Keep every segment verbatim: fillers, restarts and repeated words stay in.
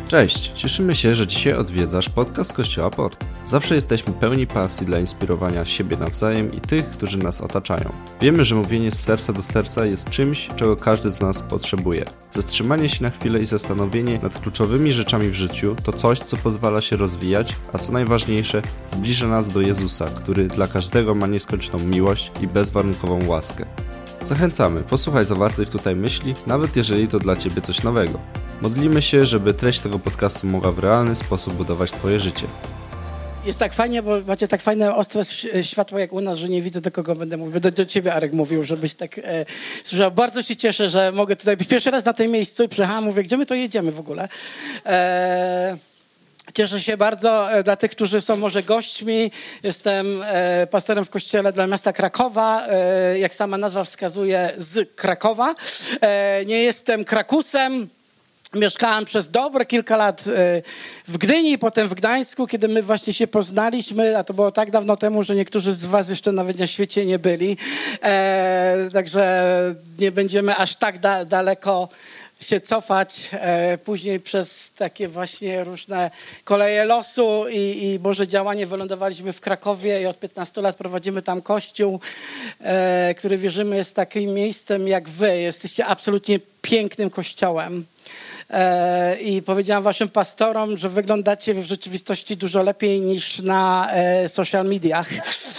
Cześć, cieszymy się, że dzisiaj odwiedzasz podcast Kościoła Port. Zawsze jesteśmy pełni pasji dla inspirowania siebie nawzajem i tych, którzy nas otaczają. Wiemy, że mówienie z serca do serca jest czymś, czego każdy z nas potrzebuje. Zatrzymanie się na chwilę i zastanowienie nad kluczowymi rzeczami w życiu to coś, co pozwala się rozwijać, a co najważniejsze, zbliża nas do Jezusa, który dla każdego ma nieskończoną miłość i bezwarunkową łaskę. Zachęcamy, posłuchaj zawartych tutaj myśli, nawet jeżeli to dla Ciebie coś nowego. Modlimy się, żeby treść tego podcastu mogła w realny sposób budować Twoje życie. Jest tak fajnie, bo macie tak fajne, ostre światło jak u nas, że nie widzę, do kogo będę mówił. Do, do ciebie, Arek, mówił, żebyś tak e, słyszał. Bardzo się cieszę, że mogę tutaj być pierwszy raz na tym miejscu i przyjechałem, mówię, gdzie my to jedziemy w ogóle. E, Cieszę się bardzo dla tych, którzy są może gośćmi. Jestem e, pastorem w kościele dla miasta Krakowa, e, jak sama nazwa wskazuje, z Krakowa. E, nie jestem krakusem. Mieszkałem przez dobre kilka lat w Gdyni i potem w Gdańsku, kiedy my właśnie się poznaliśmy, a to było tak dawno temu, że niektórzy z was jeszcze nawet na świecie nie byli. E, także nie będziemy aż tak da- daleko się cofać. E, później przez takie właśnie różne koleje losu i, i Boże działanie wylądowaliśmy w Krakowie i od piętnastu lat prowadzimy tam kościół, e, który wierzymy jest takim miejscem jak wy. Jesteście absolutnie pięknym kościołem. E, I powiedziałam waszym pastorom, że wyglądacie w rzeczywistości dużo lepiej niż na e, social mediach.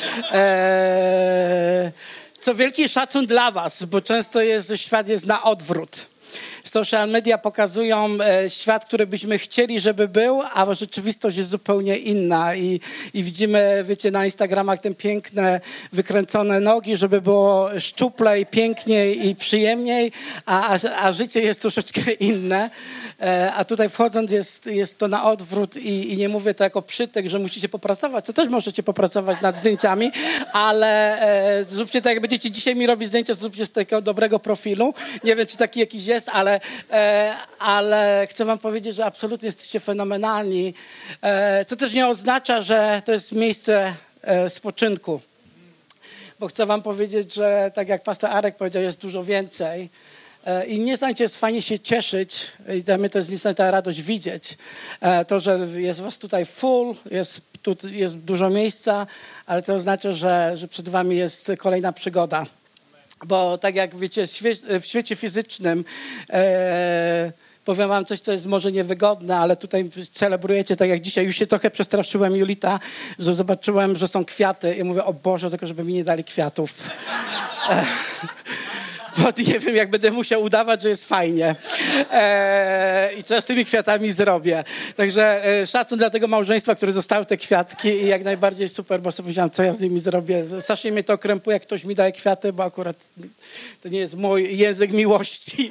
E, co wielki szacun dla was, bo często jest, że świat jest na odwrót. Social media pokazują e, świat, który byśmy chcieli, żeby był, a rzeczywistość jest zupełnie inna. I, i widzimy, wiecie, na Instagramach te piękne, wykręcone nogi, żeby było szczuplej, piękniej i przyjemniej, a, a, a życie jest troszeczkę inne. E, a tutaj wchodząc jest, jest to na odwrót i, i nie mówię to jako przytyk, że musicie popracować, to też możecie popracować nad zdjęciami, ale e, zróbcie tak, jak będziecie dzisiaj mi robić zdjęcia, zróbcie z takiego dobrego profilu. Nie wiem, czy taki jakiś jest, ale E, ale chcę wam powiedzieć, że absolutnie jesteście fenomenalni, e, co też nie oznacza, że to jest miejsce e, spoczynku, bo chcę wam powiedzieć, że tak jak pastor Arek powiedział, jest dużo więcej e, i niesamowicie jest fajnie się cieszyć i dla mnie to jest niesamowita radość widzieć e, to, że jest was tutaj full, jest, tu jest dużo miejsca, ale to oznacza, że, że przed wami jest kolejna przygoda. Bo tak jak wiecie, w świecie fizycznym e, powiem wam coś, co jest może niewygodne, ale tutaj celebrujecie, tak jak dzisiaj. Już się trochę przestraszyłem, Julita, że zobaczyłem, że są kwiaty i mówię, o Boże, tylko żeby mi nie dali kwiatów. E, bo nie wiem, jak będę musiał udawać, że jest fajnie. E, I co ja z tymi kwiatami zrobię. Także e, szacun dla tego małżeństwa, które dostały te kwiatki i jak najbardziej super, bo sobie myślałem, co ja z nimi zrobię. Strasznie mnie to krępuje, jak ktoś mi daje kwiaty, bo akurat to nie jest mój język miłości.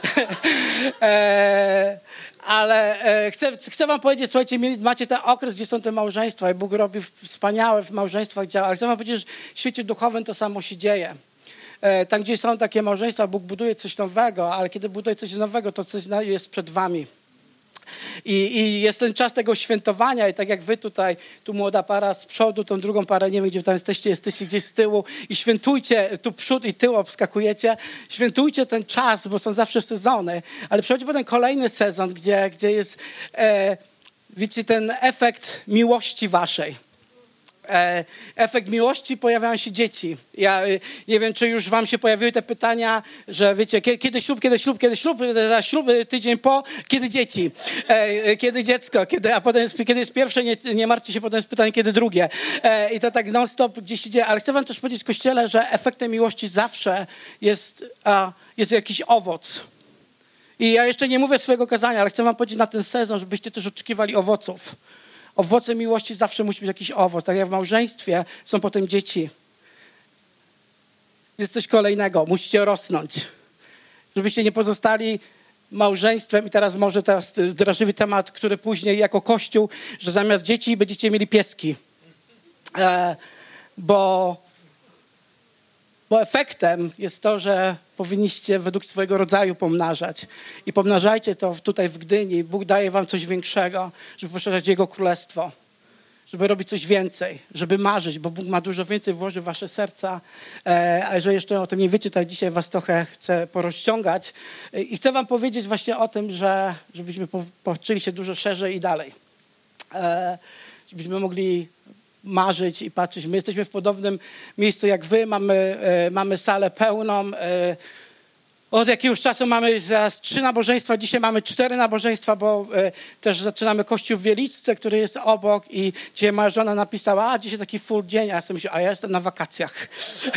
e, ale e, chcę, chcę wam powiedzieć, słuchajcie, macie ten okres, gdzie są te małżeństwa i Bóg robi wspaniałe w małżeństwach działa. Ale chcę wam powiedzieć, że w świecie duchowym to samo się dzieje. Tam, gdzie są takie małżeństwa, Bóg buduje coś nowego, ale kiedy buduje coś nowego, to coś jest przed wami. I, I jest ten czas tego świętowania i tak jak wy tutaj, tu młoda para z przodu, tą drugą parę, nie wiem, gdzie tam jesteście, jesteście gdzieś z tyłu i świętujcie, tu przód i tył obskakujecie, świętujcie ten czas, bo są zawsze sezony, ale przychodzi potem kolejny sezon, gdzie, gdzie jest, e, wiecie, ten efekt miłości waszej. E, efekt miłości, pojawiają się dzieci. Ja e, nie wiem, czy już wam się pojawiły te pytania, że wiecie, kiedy, kiedy ślub, kiedy ślub, kiedy ślub, ślub tydzień po, kiedy dzieci, e, kiedy dziecko, kiedy, a potem jest, kiedy jest pierwsze, nie, nie martwcie się, potem jest pytanie, kiedy drugie. E, I to tak non-stop gdzieś się dzieje. Ale chcę wam też powiedzieć w Kościele, że efektem miłości zawsze jest, a, jest jakiś owoc. I ja jeszcze nie mówię swojego kazania, ale chcę wam powiedzieć na ten sezon, żebyście też oczekiwali owoców. Owocem miłości zawsze musi być jakiś owoc. Tak jak w małżeństwie są potem dzieci. Jest coś kolejnego. Musicie rosnąć. Żebyście nie pozostali małżeństwem. I teraz może teraz drażliwy temat, który później jako Kościół, że zamiast dzieci będziecie mieli pieski. E, bo, bo efektem jest to, że powinniście według swojego rodzaju pomnażać. I pomnażajcie to tutaj w Gdyni. Bóg daje wam coś większego, żeby poszerzać Jego królestwo. żeby robić coś więcej, żeby marzyć, bo Bóg ma dużo więcej włożył w wasze serca. E, a jeżeli jeszcze o tym nie wiecie, to dzisiaj was trochę chcę porozciągać. E, I chcę wam powiedzieć właśnie o tym, że żebyśmy po, poczuli się dużo szerzej i dalej. E, żebyśmy mogli marzyć i patrzeć. My jesteśmy w podobnym miejscu jak wy, mamy, e, mamy salę pełną. E, Od jakiegoś czasu mamy zaraz trzy nabożeństwa, dzisiaj mamy cztery nabożeństwa, bo e, też zaczynamy kościół w Wieliczce, który jest obok i dzisiaj moja żona napisała, a dzisiaj taki full dzień, a ja sobie myślę, a ja jestem na wakacjach.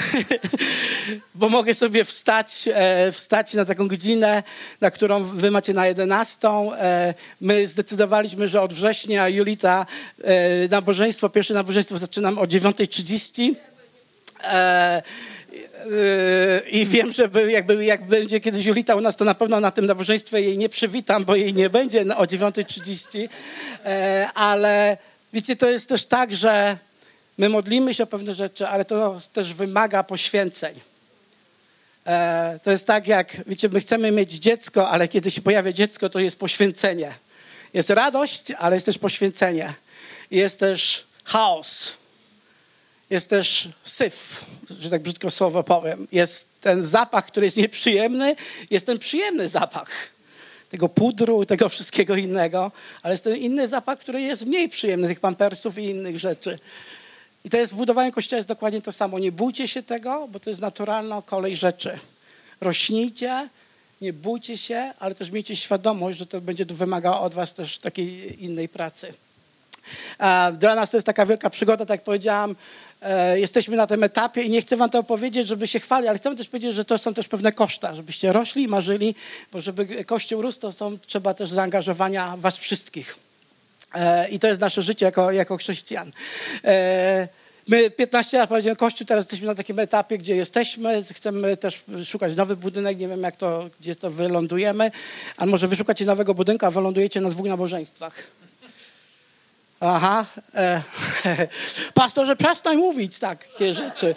Bo mogę sobie wstać, e, wstać na taką godzinę, na którą wy macie na jedenastą. E, my zdecydowaliśmy, że od września Julita e, nabożeństwo, pierwsze nabożeństwo zaczynam o dziewiąta trzydzieści. E, I wiem, że jakby, jak będzie kiedyś Julita u nas, to na pewno na tym nabożeństwie jej nie przywitam, bo jej nie będzie o dziewiąta trzydzieści. Ale wiecie, to jest też tak, że my modlimy się o pewne rzeczy, ale to też wymaga poświęceń. To jest tak jak, wiecie, my chcemy mieć dziecko, ale kiedy się pojawia dziecko, to jest poświęcenie. Jest radość, ale jest też poświęcenie. Jest też chaos. Jest też syf, że tak brzydko słowo powiem. Jest ten zapach, który jest nieprzyjemny, jest ten przyjemny zapach tego pudru, tego wszystkiego innego, ale jest ten inny zapach, który jest mniej przyjemny, tych pampersów i innych rzeczy. I to jest w budowaniu kościoła jest dokładnie to samo. Nie bójcie się tego, bo to jest naturalna kolej rzeczy. Rośnijcie, nie bójcie się, ale też miejcie świadomość, że to będzie wymagało od was też takiej innej pracy. Dla nas to jest taka wielka przygoda, tak jak powiedziałam, jesteśmy na tym etapie i nie chcę wam to powiedzieć, żeby się chwalić, ale chcę też powiedzieć, że to są też pewne koszta, żebyście rośli i marzyli, bo żeby Kościół rósł, to są, trzeba też zaangażowania was wszystkich. I to jest nasze życie jako, jako chrześcijan. My piętnaście lat powiedziałem Kościół, teraz jesteśmy na takim etapie, gdzie jesteśmy, chcemy też szukać nowy budynek, nie wiem jak to, gdzie to wylądujemy, ale może wyszukacie nowego budynku, a wylądujecie na dwóch nabożeństwach. Aha, e, pastorze, przestań mówić takie rzeczy.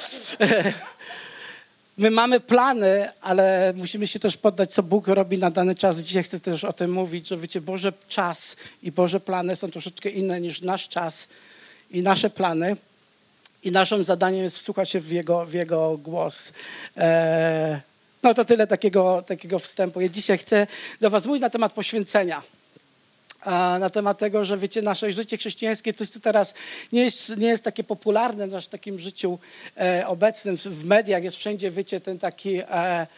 My mamy plany, ale musimy się też poddać, co Bóg robi na dany czas. Dzisiaj chcę też o tym mówić, że wiecie, Boże czas i Boże plany są troszeczkę inne niż nasz czas i nasze plany. I naszym zadaniem jest wsłuchać się w Jego, w jego głos. E, no to tyle takiego, takiego wstępu. Ja dzisiaj chcę do was mówić na temat poświęcenia. Na temat tego, że wiecie, nasze życie chrześcijańskie, coś co teraz nie jest, nie jest takie popularne w naszym takim życiu e, obecnym, w, w mediach jest wszędzie, wiecie, ten taki e,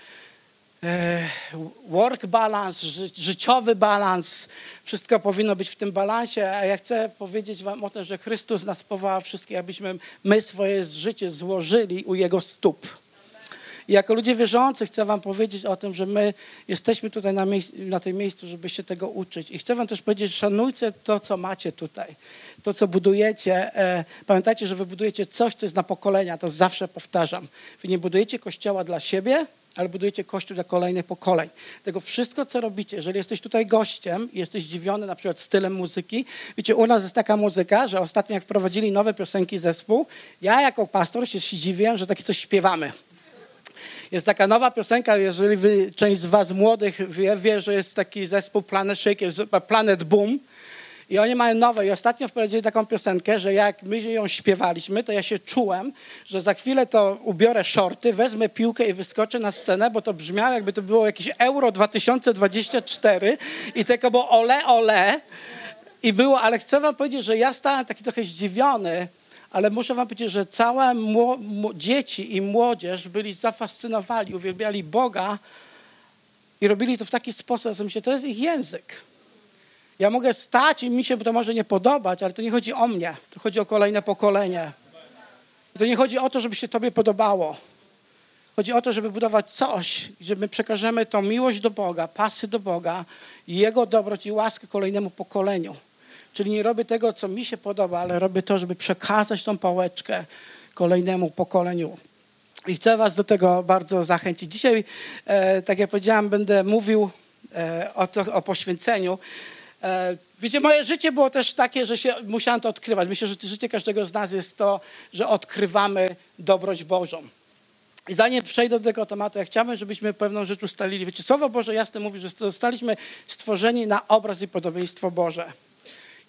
e, work balance, ży, życiowy balans, wszystko powinno być w tym balansie, a ja chcę powiedzieć wam o tym, że Chrystus nas powołał wszystkich, abyśmy my swoje życie złożyli u Jego stóp. I jako ludzie wierzący chcę wam powiedzieć o tym, że my jesteśmy tutaj na, miejsc, na tym miejscu, żeby się tego uczyć. I chcę wam też powiedzieć, szanujcie to, co macie tutaj. To, co budujecie. E, pamiętajcie, że wy budujecie coś, co jest na pokolenia. To zawsze powtarzam. Wy nie budujecie kościoła dla siebie, ale budujecie kościół dla kolejnych pokoleń. Tego wszystko, co robicie, jeżeli jesteś tutaj gościem i jesteś zdziwiony na przykład stylem muzyki, wiecie, u nas jest taka muzyka, że ostatnio jak wprowadzili nowe piosenki zespół, ja jako pastor się zdziwiłem, że takie coś śpiewamy. Jest taka nowa piosenka, jeżeli wy, część z was młodych wie, wie, że jest taki zespół Planet Shake, Planet Boom i oni mają nowe i ostatnio wprowadzili taką piosenkę, że jak my ją śpiewaliśmy, to ja się czułem, że za chwilę to ubiorę shorty, wezmę piłkę i wyskoczę na scenę, bo to brzmiało jakby to było jakieś Euro dwa tysiące dwadzieścia cztery i tylko było ole, ole i było, ale chcę wam powiedzieć, że ja stałem taki trochę zdziwiony, ale muszę wam powiedzieć, że całe mło, mło, dzieci i młodzież byli zafascynowani, uwielbiali Boga i robili to w taki sposób, że myślę, to jest ich język. Ja mogę stać i mi się to może nie podobać, ale to nie chodzi o mnie. To chodzi o kolejne pokolenie. To nie chodzi o to, żeby się tobie podobało. Chodzi o to, żeby budować coś, gdzie my przekażemy tą miłość do Boga, pasy do Boga i Jego dobroć i łaskę kolejnemu pokoleniu. Czyli nie robię tego, co mi się podoba, ale robię to, żeby przekazać tą pałeczkę kolejnemu pokoleniu. I chcę was do tego bardzo zachęcić. Dzisiaj, e, tak jak powiedziałam, będę mówił e, o, to, o poświęceniu. E, wiecie, moje życie było też takie, że się musiałem to odkrywać. Myślę, że życie każdego z nas jest to, że odkrywamy dobroć Bożą. I zanim przejdę do tego tematu, ja chciałbym, żebyśmy pewną rzecz ustalili. Wiecie, Słowo Boże jasno mówi, że zostaliśmy stworzeni na obraz i podobieństwo Boże.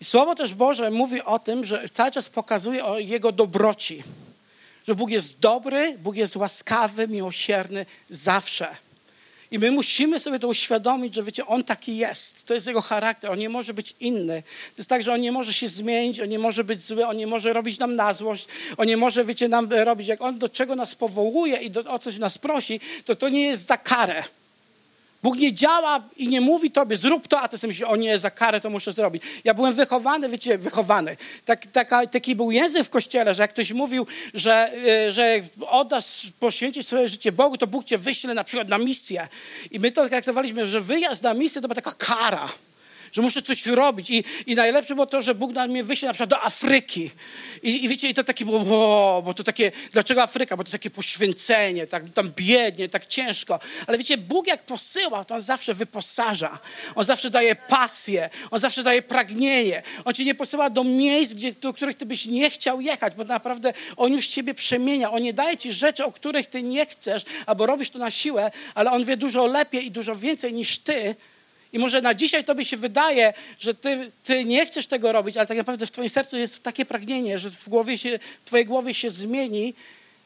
I Słowo też Boże mówi o tym, że cały czas pokazuje o Jego dobroci. Że Bóg jest dobry, Bóg jest łaskawy, miłosierny zawsze. I my musimy sobie to uświadomić, że wiecie, On taki jest. To jest Jego charakter, On nie może być inny. To jest tak, że On nie może się zmienić, On nie może być zły, On nie może robić nam na złość, On nie może, wiecie, nam robić, jak On do czego nas powołuje i do, o coś nas prosi, to to nie jest za karę. Bóg nie działa i nie mówi tobie, zrób to, a ty sobie myślisz, o nie, za karę to muszę zrobić. Ja byłem wychowany, wiecie, wychowany. Tak, taka, taki był język w kościele, że jak ktoś mówił, że, że oddasz, poświęcisz swoje życie Bogu, to Bóg cię wyśle na przykład na misję. I my to traktowaliśmy, że wyjazd na misję to była taka kara. Że muszę coś robić. I, i najlepsze było to, że Bóg na mnie wyśle na przykład do Afryki. I, i wiecie, i to takie było, o, bo to takie, dlaczego Afryka? Bo to takie poświęcenie, tak, tam biednie, tak ciężko. Ale wiecie, Bóg jak posyła, to On zawsze wyposaża. On zawsze daje pasję. On zawsze daje pragnienie. On cię nie posyła do miejsc, gdzie, do których ty byś nie chciał jechać, bo naprawdę On już ciebie przemienia. On nie daje ci rzeczy, o których ty nie chcesz, albo robisz to na siłę, ale On wie dużo lepiej i dużo więcej niż ty. I może na dzisiaj tobie się wydaje, że ty, ty nie chcesz tego robić, ale tak naprawdę w twoim sercu jest takie pragnienie, że w, głowie się, w twojej głowie się zmieni,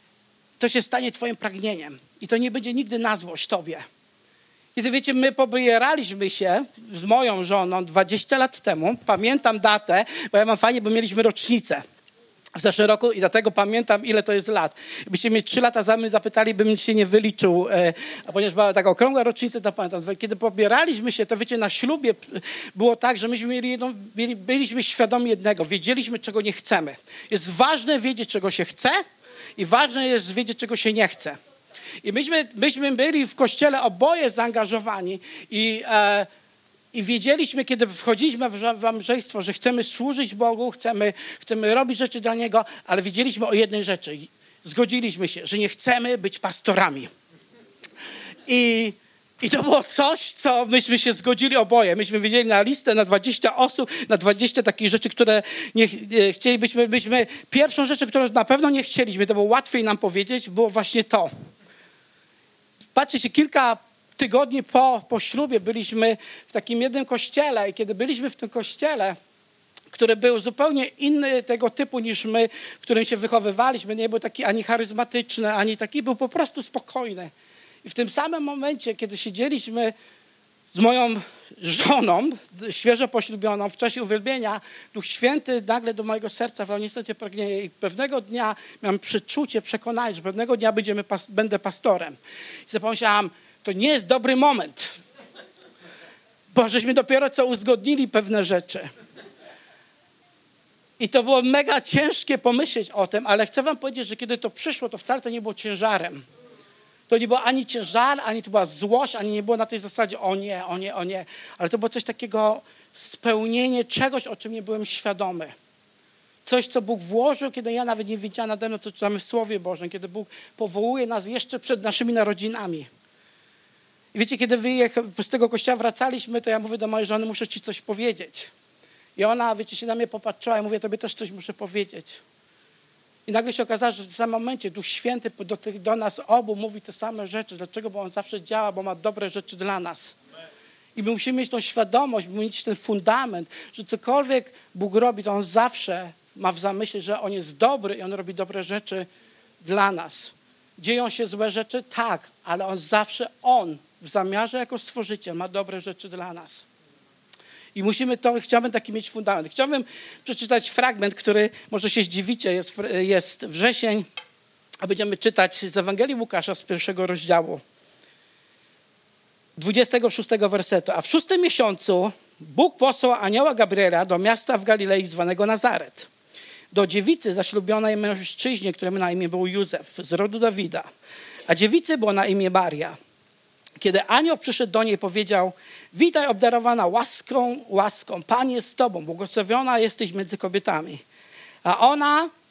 to się stanie twoim pragnieniem. I to nie będzie nigdy na złość tobie. Kiedy wiecie, my pobieraliśmy się z moją żoną dwadzieścia lat temu, pamiętam datę, bo ja mam fajnie, bo mieliśmy rocznicę w zeszłym roku i dlatego pamiętam, ile to jest lat. Gdybyście mnie trzy lata za mnie zapytali, bym się nie wyliczył, e, a ponieważ była taka okrągła rocznica, to pamiętam. Kiedy pobieraliśmy się, to wiecie, na ślubie było tak, że myśmy mieli jedną, mieli, byliśmy świadomi jednego, wiedzieliśmy, czego nie chcemy. Jest ważne wiedzieć, czego się chce i ważne jest wiedzieć, czego się nie chce. I myśmy, myśmy byli w kościele oboje zaangażowani i e, I wiedzieliśmy, kiedy wchodziliśmy w małżeństwo, że chcemy służyć Bogu, chcemy, chcemy robić rzeczy dla Niego, ale wiedzieliśmy o jednej rzeczy. Zgodziliśmy się, że nie chcemy być pastorami. I, i to było coś, co myśmy się zgodzili oboje. Myśmy wiedzieli na listę, na dwadzieścia osób, na dwadzieścia takich rzeczy, które nie, nie chcielibyśmy. Byśmy, pierwszą rzeczą, którą na pewno nie chcieliśmy, to było łatwiej nam powiedzieć, było właśnie to. Patrzcie się, kilka tygodni po, po ślubie byliśmy w takim jednym kościele i kiedy byliśmy w tym kościele, który był zupełnie inny tego typu niż my, w którym się wychowywaliśmy, nie był taki ani charyzmatyczny, ani taki, był po prostu spokojny. I w tym samym momencie, kiedy siedzieliśmy z moją żoną, świeżo poślubioną, w czasie uwielbienia, Duch Święty nagle do mojego serca wlał niestety pragnienie i pewnego dnia miałem przeczucie, przekonanie, że pewnego dnia będziemy, będę pastorem. I sobie pomyślałam, to nie jest dobry moment, bo żeśmy dopiero co uzgodnili pewne rzeczy. I to było mega ciężkie pomyśleć o tym, ale chcę wam powiedzieć, że kiedy to przyszło, to wcale to nie było ciężarem. To nie było ani ciężar, ani to była złość, ani nie było na tej zasadzie o nie, o nie, o nie. Ale to było coś takiego spełnienie czegoś, o czym nie byłem świadomy. Coś, co Bóg włożył, kiedy ja nawet nie wiedziałam nade mną, co czytamy w Słowie Bożym, kiedy Bóg powołuje nas jeszcze przed naszymi narodzinami. I wiecie, kiedy wyjech- z tego kościoła wracaliśmy, to ja mówię do mojej żony, muszę ci coś powiedzieć. I ona, wiecie, się na mnie popatrzyła i mówię, tobie też coś muszę powiedzieć. I nagle się okazało, że w tym samym momencie Duch Święty do, tych, do nas obu mówi te same rzeczy. Dlaczego? Bo On zawsze działa, bo ma dobre rzeczy dla nas. I my musimy mieć tą świadomość, mieć ten fundament, że cokolwiek Bóg robi, to On zawsze ma w zamyśle, że On jest dobry i On robi dobre rzeczy dla nas. Dzieją się złe rzeczy? Tak, ale On zawsze, On w zamiarze jako Stworzyciel ma dobre rzeczy dla nas. I musimy to, chciałbym taki mieć fundament. Chciałbym przeczytać fragment, który może się zdziwicie, jest, jest wrzesień, a będziemy czytać z Ewangelii Łukasza z pierwszego rozdziału, dwudziestego szóstego wersetu. A w szóstym miesiącu Bóg posłał anioła Gabriela do miasta w Galilei zwanego Nazaret, do dziewicy zaślubionej mężczyźnie, któremu na imię był Józef, z rodu Dawida. A dziewicy było na imię Maria. Kiedy anioł przyszedł do niej, powiedział: witaj, obdarowana łaską, łaską, Pan jest z tobą, błogosławiona jesteś między kobietami. A ona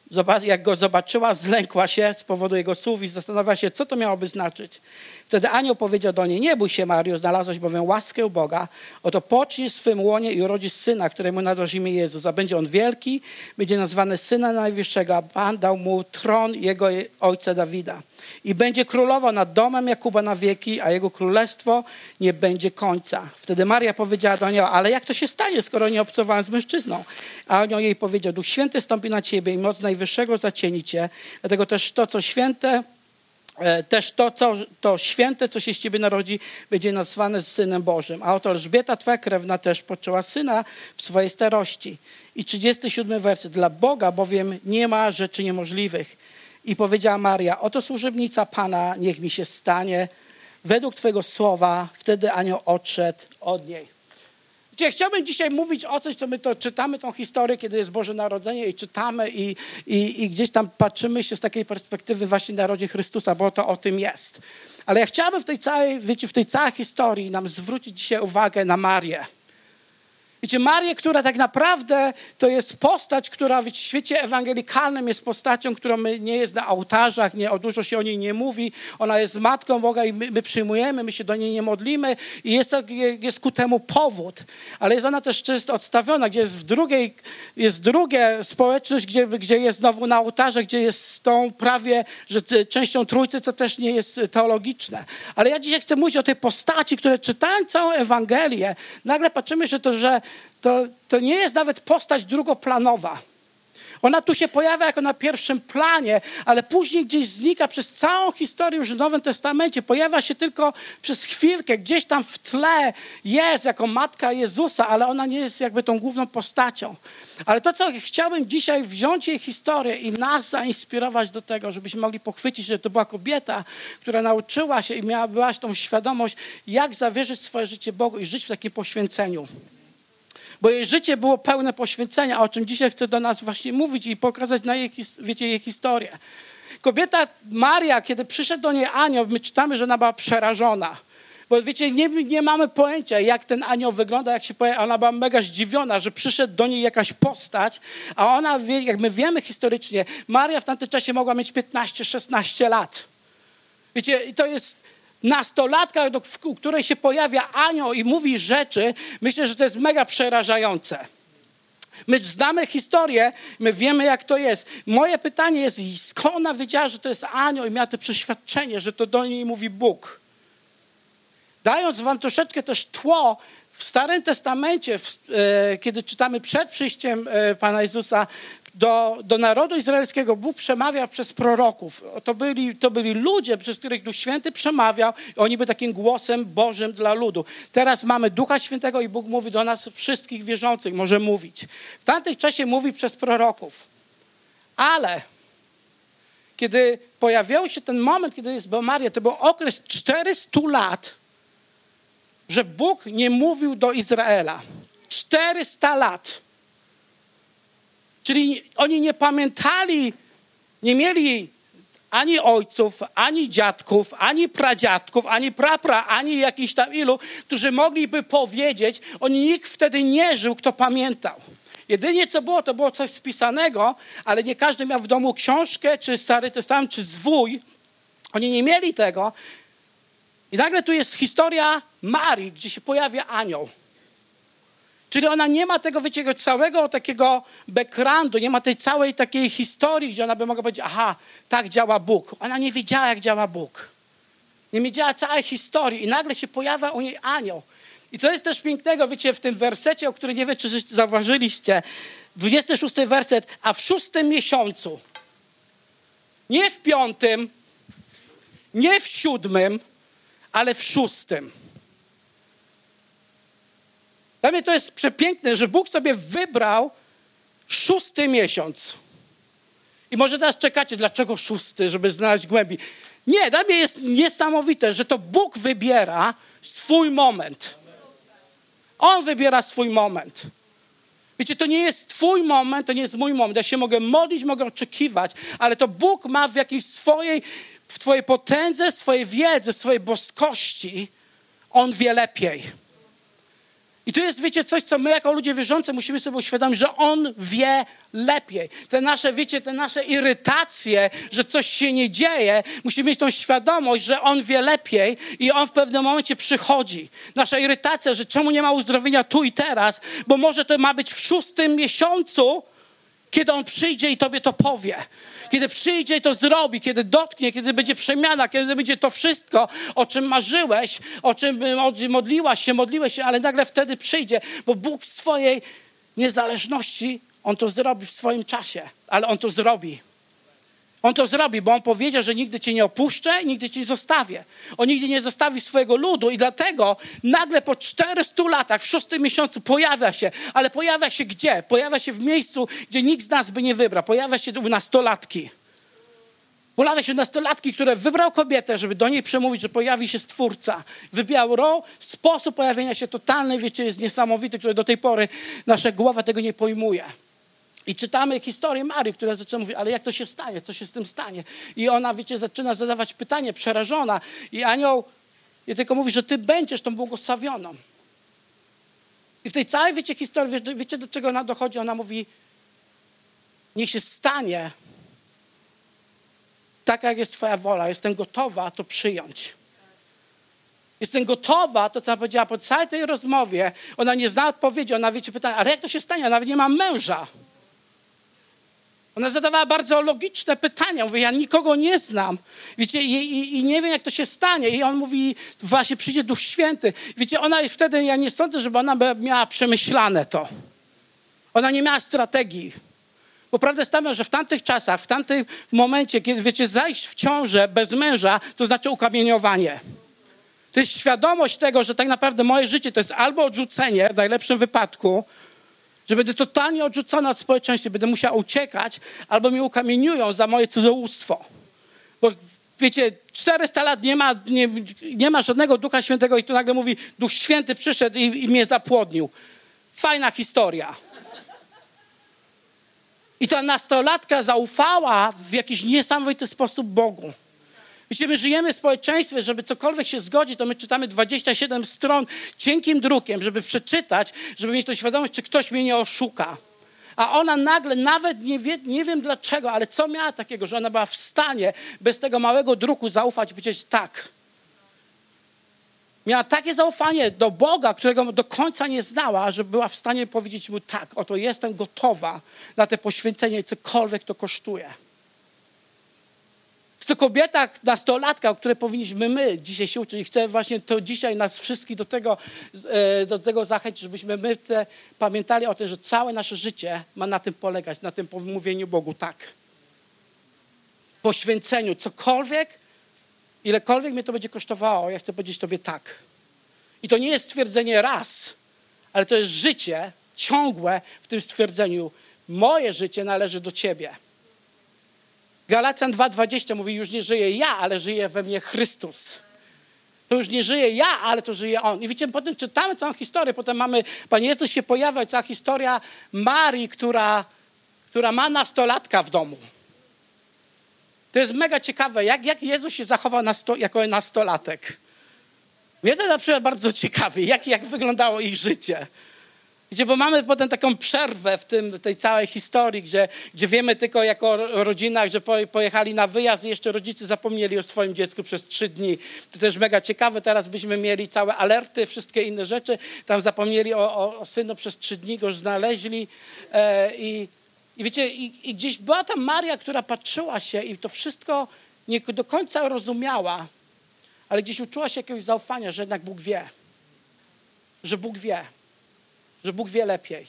jak go zobaczyła, zlękła się z powodu jego słów i zastanawiała się, co to miałoby znaczyć. Wtedy anioł powiedział do niej: nie bój się, Mario, znalazłeś bowiem łaskę u Boga. Oto poczniesz w swym łonie i urodzisz syna, któremu nadasz imię Jezus. A będzie on wielki, będzie nazwany Synem Najwyższego, a Pan dał mu tron jego ojca Dawida. I będzie królował nad domem Jakuba na wieki, a jego królestwo nie będzie końca. Wtedy Maria powiedziała do anioła: ale jak to się stanie, skoro nie obcowałem z mężczyzną? A anioł jej powiedział: Duch Święty stąpi na ciebie i moc Najwyższego zacieni cię. Dlatego też to, co święte, też to, co to święte, co się z ciebie narodzi, będzie nazwane Synem Bożym. A oto Elżbieta, twoja krewna, też poczęła syna w swojej starości. I trzydziesty siódmy werset. Dla Boga bowiem nie ma rzeczy niemożliwych. I powiedziała Maria: oto służebnica Pana, niech mi się stanie według twojego słowa. Wtedy anioł odszedł od niej. Wiecie, chciałbym dzisiaj mówić o coś, co my to czytamy, tą historię, kiedy jest Boże Narodzenie i czytamy i, i, i gdzieś tam patrzymy się z takiej perspektywy właśnie narodzie Chrystusa, bo to o tym jest. Ale ja chciałbym w tej całej, wiecie, w tej całej historii nam zwrócić dzisiaj uwagę na Marię. Wiecie, Marię, która tak naprawdę to jest postać, która w świecie ewangelikalnym jest postacią, która nie jest na ołtarzach, nie, o dużo się o niej nie mówi. Ona jest matką Boga i my, my przyjmujemy, my się do niej nie modlimy i jest, jest ku temu powód. Ale jest ona też czysto odstawiona, gdzie jest w drugiej, jest druga społeczność, gdzie, gdzie jest znowu na ołtarze, gdzie jest z tą prawie, że częścią Trójcy, co też nie jest teologiczne. Ale ja dzisiaj chcę mówić o tej postaci, które czytając całą Ewangelię, nagle patrzymy, że to, że To, to nie jest nawet postać drugoplanowa. Ona tu się pojawia jako na pierwszym planie, ale później gdzieś znika przez całą historię już w Nowym Testamencie. Pojawia się tylko przez chwilkę. Gdzieś tam w tle jest jako matka Jezusa, ale ona nie jest jakby tą główną postacią. Ale to, co chciałbym dzisiaj wziąć jej historię i nas zainspirować do tego, żebyśmy mogli pochwycić, że to była kobieta, która nauczyła się i miała była tą świadomość, jak zawierzyć swoje życie Bogu i żyć w takim poświęceniu. Bo jej życie było pełne poświęcenia, o czym dzisiaj chcę do nas właśnie mówić i pokazać na jej, wiecie, jej historię. Kobieta Maria, kiedy przyszedł do niej anioł, my czytamy, że ona była przerażona. Bo wiecie, nie, nie mamy pojęcia, jak ten anioł wygląda, jak się pojawia. Ona była mega zdziwiona, że przyszedł do niej jakaś postać, a ona, jak my wiemy historycznie, Maria w tamtym czasie mogła mieć piętnaście szesnaście lat. Wiecie, i to jest nastolatka, u której się pojawia anioł i mówi rzeczy, myślę, że to jest mega przerażające. My znamy historię, my wiemy, jak to jest. Moje pytanie jest, skąd ona wiedziała, że to jest anioł i miała to przeświadczenie, że to do niej mówi Bóg. Dając wam troszeczkę też tło, w Starym Testamencie, w, e, kiedy czytamy przed przyjściem e, Pana Jezusa, Do, do narodu izraelskiego Bóg przemawiał przez proroków. To byli, to byli ludzie, przez których Duch Święty przemawiał i oni byli takim głosem Bożym dla ludu. Teraz mamy Ducha Świętego i Bóg mówi do nas wszystkich wierzących, może mówić. W tamtym czasie mówi przez proroków. Ale kiedy pojawił się ten moment, kiedy jest Maria, to był okres czterystu lat, że Bóg nie mówił do Izraela. czterysta lat. Czyli oni nie pamiętali, nie mieli ani ojców, ani dziadków, ani pradziadków, ani prapra, ani jakichś tam ilu, którzy mogliby powiedzieć, oni nikt wtedy nie żył, kto pamiętał. Jedynie co było, to było coś spisanego, ale nie każdy miał w domu książkę, czy Stary Testament, czy zwój. Oni nie mieli tego. I nagle tu jest historia Marii, gdzie się pojawia anioł. Czyli ona nie ma tego, wiecie, całego takiego backgroundu, nie ma tej całej takiej historii, gdzie ona by mogła powiedzieć, aha, tak działa Bóg. Ona nie wiedziała, jak działa Bóg. Nie wiedziała całej historii i nagle się pojawia u niej anioł. I co jest też pięknego, wiecie, w tym wersecie, o którym nie wiem, czy zauważyliście, dwudziesty szósty werset, a w szóstym miesiącu, nie w piątym, nie w siódmym, ale w szóstym. Dla mnie to jest przepiękne, że Bóg sobie wybrał szósty miesiąc. I może teraz czekacie, dlaczego szósty, żeby znaleźć głębi. Nie, dla mnie jest niesamowite, że to Bóg wybiera swój moment. On wybiera swój moment. Wiecie, to nie jest twój moment, to nie jest mój moment. Ja się mogę modlić, mogę oczekiwać, ale to Bóg ma w jakiejś swojej, w twojej potędze, swojej wiedzy, swojej boskości. On wie lepiej. I tu jest, wiecie, coś, co my jako ludzie wierzący musimy sobie uświadomić, że On wie lepiej. Te nasze, wiecie, te nasze irytacje, że coś się nie dzieje, musimy mieć tą świadomość, że On wie lepiej i On w pewnym momencie przychodzi. Nasza irytacja, że czemu nie ma uzdrowienia tu i teraz, bo może to ma być w szóstym miesiącu, kiedy On przyjdzie i tobie to powie. Kiedy przyjdzie i to zrobi, kiedy dotknie, kiedy będzie przemiana, kiedy będzie to wszystko, o czym marzyłeś, o czym modliłaś się, modliłeś się, ale nagle wtedy przyjdzie, bo Bóg w swojej niezależności, On to zrobi w swoim czasie, ale On to zrobi. On to zrobi, bo On powiedział, że nigdy cię nie opuszczę, nigdy cię nie zostawię. On nigdy nie zostawi swojego ludu i dlatego nagle po czterystu latach, w szóstym miesiącu pojawia się. Ale pojawia się gdzie? Pojawia się w miejscu, gdzie nikt z nas by nie wybrał. Pojawia się u nastolatki. Pojawia się nastolatki, które wybrał kobietę, żeby do niej przemówić, że pojawi się Stwórca. Wybrał sposób pojawienia się totalny, wiecie, jest niesamowity, który do tej pory nasza głowa tego nie pojmuje. I czytamy historię Marii, która zaczyna mówić, ale jak to się stanie? Co się z tym stanie? I ona, wiecie, zaczyna zadawać pytanie, przerażona. I anioł jej tylko mówi, że ty będziesz tą błogosławioną. I w tej całej, wiecie, historii, wiecie, wiecie do czego ona dochodzi? Ona mówi, niech się stanie tak, jak jest twoja wola. Jestem gotowa to przyjąć. Jestem gotowa, to co ona powiedziała po całej tej rozmowie. Ona nie zna odpowiedzi, ona, wiecie, pytania, ale jak to się stanie? Ona nawet nie ma męża. Ona zadawała bardzo logiczne pytania. Mówi, ja nikogo nie znam. Wiecie, i, i, i nie wiem, jak to się stanie. I on mówi, właśnie przyjdzie Duch Święty. Wiecie, ona wtedy, ja nie sądzę, żeby ona miała przemyślane to. Ona nie miała strategii. Bo prawda jest taka, że w tamtych czasach, w tamtym momencie, kiedy, wiecie, zajść w ciążę bez męża, to znaczy ukamieniowanie. To jest świadomość tego, że tak naprawdę moje życie to jest albo odrzucenie, w najlepszym wypadku, że będę totalnie odrzucona od społeczeństwa, będę musiała uciekać, albo mnie ukamieniują za moje cudzołóstwo. Bo wiecie, czterysta lat nie ma, nie, nie ma żadnego Ducha Świętego i tu nagle mówi, Duch Święty przyszedł i, i mnie zapłodnił. Fajna historia. I ta nastolatka zaufała w jakiś niesamowity sposób Bogu. Wiecie, my żyjemy w społeczeństwie, żeby cokolwiek się zgodzi, to my czytamy dwadzieścia siedem stron cienkim drukiem, żeby przeczytać, żeby mieć tą świadomość, czy ktoś mnie nie oszuka. A ona nagle, nawet nie, wie, nie wiem dlaczego, ale co miała takiego, że ona była w stanie bez tego małego druku zaufać i powiedzieć tak. Miała takie zaufanie do Boga, którego do końca nie znała, że była w stanie powiedzieć mu tak, oto jestem gotowa na te poświęcenie, cokolwiek to kosztuje. Jest to kobieta, nastolatka, o której powinniśmy my dzisiaj się uczyć. I chcę właśnie to dzisiaj nas wszystkich do tego, do tego zachęcić, żebyśmy my te, pamiętali o tym, że całe nasze życie ma na tym polegać, na tym mówieniu Bogu tak. Poświęceniu, cokolwiek, ilekolwiek mnie to będzie kosztowało, ja chcę powiedzieć tobie tak. I to nie jest stwierdzenie raz, ale to jest życie ciągłe w tym stwierdzeniu. Moje życie należy do ciebie. Galacjan dwa dwadzieścia mówi, już nie żyję ja, ale żyje we mnie Chrystus. To już nie żyję ja, ale to żyje On. I wiecie, potem czytamy całą historię, potem mamy, Pan Jezus się pojawia, cała historia Marii, która, która ma nastolatka w domu. To jest mega ciekawe, jak, jak Jezus się zachował nasto, jako nastolatek. Mnie to na przykład bardzo ciekawi, jak, jak wyglądało ich życie. Wiecie, bo mamy potem taką przerwę w tym, tej całej historii, gdzie, gdzie wiemy tylko jako rodzina, że pojechali na wyjazd i jeszcze rodzice zapomnieli o swoim dziecku przez trzy dni. To też mega ciekawe, teraz byśmy mieli całe alerty, wszystkie inne rzeczy. Tam zapomnieli o, o, o synu przez trzy dni, go już znaleźli. E, i, I wiecie, i, i gdzieś była tam Maria, która patrzyła się i to wszystko nie do końca rozumiała, ale gdzieś uczuła się jakiegoś zaufania, że jednak Bóg wie. Że Bóg wie. Że Bóg wie lepiej.